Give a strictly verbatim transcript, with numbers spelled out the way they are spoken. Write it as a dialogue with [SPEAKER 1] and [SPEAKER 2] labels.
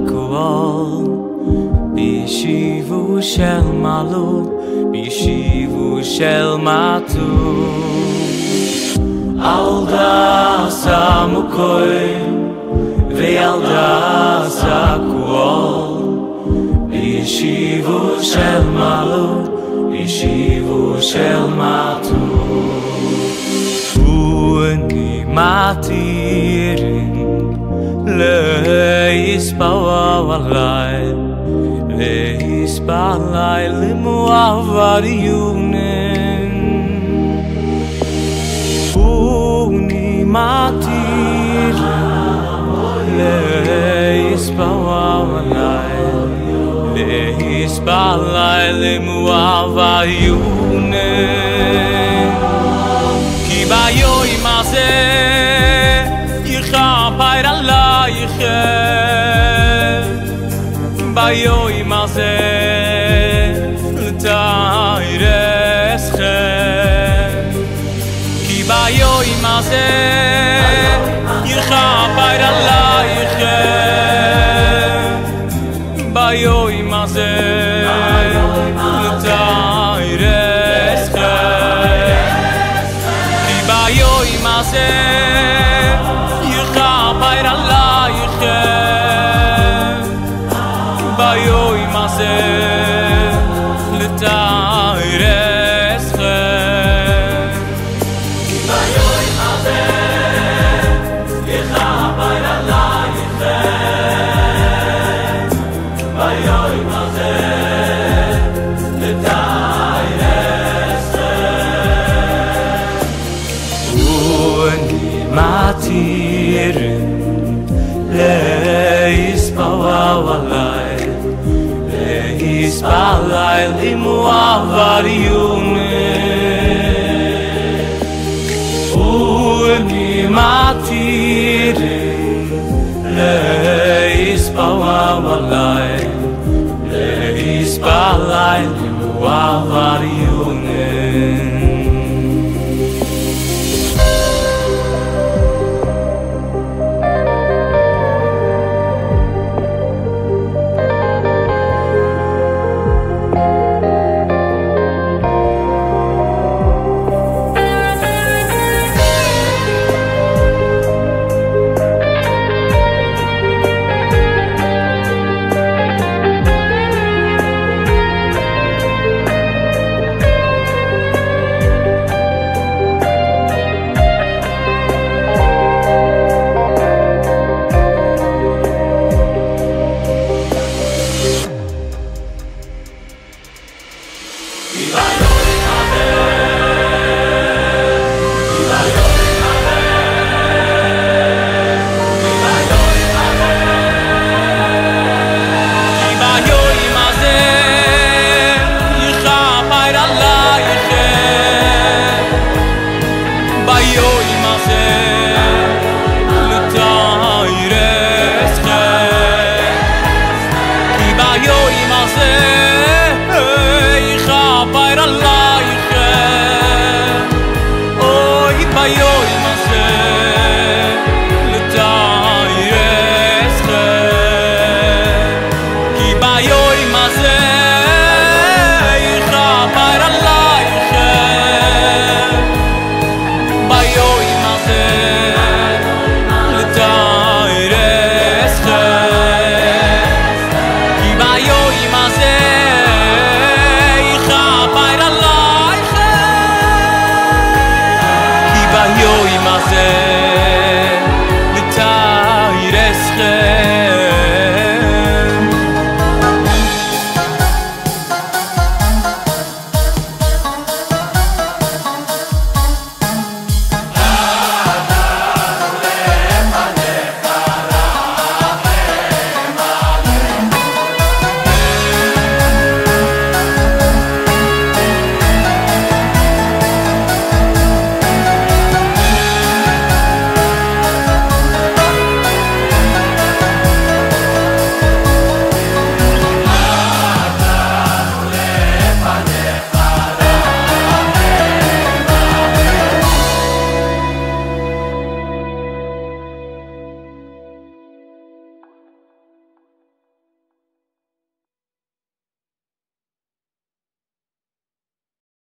[SPEAKER 1] הכול בישיבו של מעלות, בישיבו של מטות. על דס המוקוים ועל דס הכול בישיבו של מעלות, בישיבו של מטות. ואני מתירים להספוע עלי, להספע עלי למועבר יונן. ואני מתירים להספוע עלי, להספע עלי למועבר יונן. כי ביום הזה יכפר עלייכם, ביום הזה לתארסכם. כי ביום הזה יכפר עלייכם, ביום הזה לתארסכם. כי ביום הזה יכפר עלייכם, ביום הזה לתארסכם. כי ביום הזה יכפר עלייכם, ביום הזה לתארסכם. ואני מתירים להספוע עלי, להספע עלי למועבר יונן. ואני מתירים להספוע עלי, להספע עלי למועבר יונן. Yo,